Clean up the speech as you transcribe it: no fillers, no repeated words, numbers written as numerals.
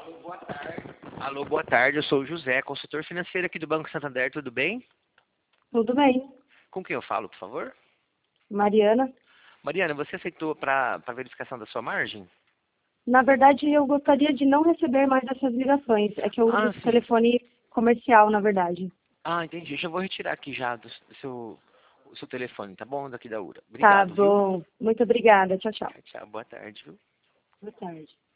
Alô, boa tarde. Eu sou o José, consultor financeiro aqui do Banco Santander. Tudo bem? Tudo bem. Com quem eu falo, por favor? Mariana. Mariana, você aceitou para verificação da sua margem? Na verdade, eu gostaria de não receber mais essas ligações. É que eu uso esse Sim. telefone comercial, na verdade. Entendi. Já vou retirar aqui já do seu telefone, tá bom? Daqui da URA. Tá Obrigado, viu? bom. Muito obrigada. Tchau, tchau. Tchau, boa tarde, viu? Boa tarde.